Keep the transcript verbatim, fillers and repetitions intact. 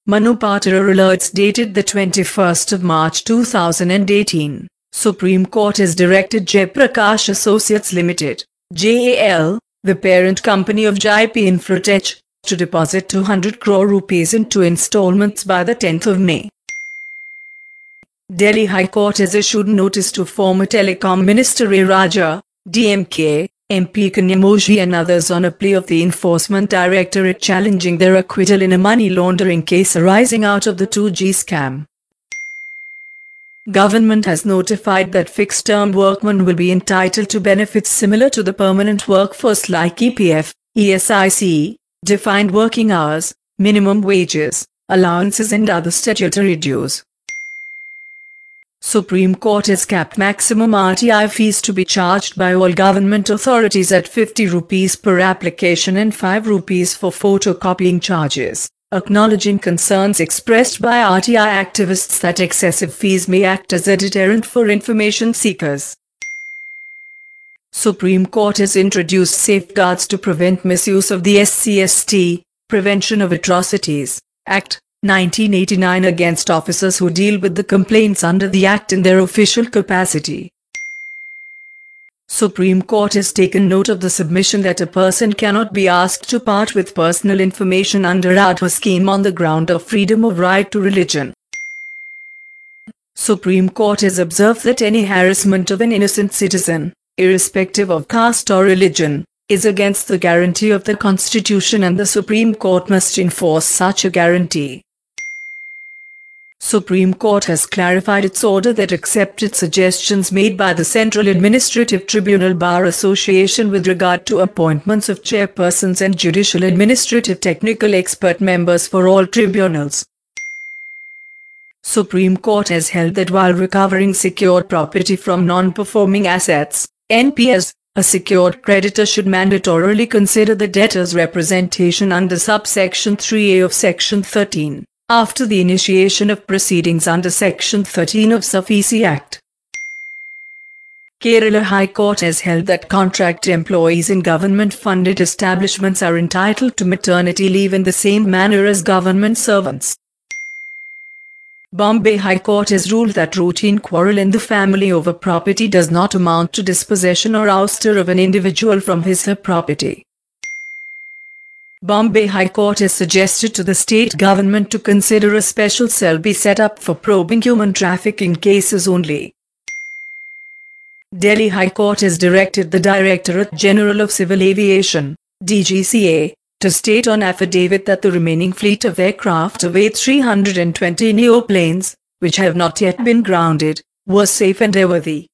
Manu Patora alerts dated the twenty-first of March two thousand eighteen. Supreme Court has directed Jaiprakash Associates Limited, J A L, the parent company of J P Infratech, to deposit two hundred crore rupees in two installments by the tenth of May. Delhi High Court has issued notice to former Telecom Minister A. Raja, D M K, M P Kanyamoji and others on a plea of the Enforcement Directorate challenging their acquittal in a money laundering case arising out of the two G scam. Government has notified that fixed-term workmen will be entitled to benefits similar to the permanent workforce like E P F, E S I C, defined working hours, minimum wages, allowances and other statutory dues. Supreme Court has capped maximum R T I fees to be charged by all government authorities at fifty rupees per application and five rupees for photocopying charges, acknowledging concerns expressed by R T I activists that excessive fees may act as a deterrent for information seekers. Supreme Court has introduced safeguards to prevent misuse of the S C S T, Prevention of Atrocities Act, nineteen eighty-nine against officers who deal with the complaints under the Act in their official capacity. Supreme Court has taken note of the submission that a person cannot be asked to part with personal information under Aadhaar scheme on the ground of freedom of right to religion. Supreme Court has observed that any harassment of an innocent citizen, irrespective of caste or religion, is against the guarantee of the Constitution and the Supreme Court must enforce such a guarantee. Supreme Court has clarified its order that accepted suggestions made by the Central Administrative Tribunal Bar Association with regard to appointments of chairpersons and judicial administrative technical expert members for all tribunals. Supreme Court has held that while recovering secured property from non-performing assets, N P S, a secured creditor should mandatorily consider the debtor's representation under subsection three A of Section thirteen. After the initiation of proceedings under Section thirteen of S U F E C Act. Kerala High Court has held that contract employees in government-funded establishments are entitled to maternity leave in the same manner as government servants. Bombay High Court has ruled that routine quarrel in the family over property does not amount to dispossession or ouster of an individual from his or her property. Bombay High Court has suggested to the state government to consider a special cell be set up for probing human trafficking cases only. Delhi High Court has directed the Directorate General of Civil Aviation, D G C A, to state on affidavit that the remaining fleet of aircraft of A three hundred twenty neoplanes, which have not yet been grounded, was safe and airworthy.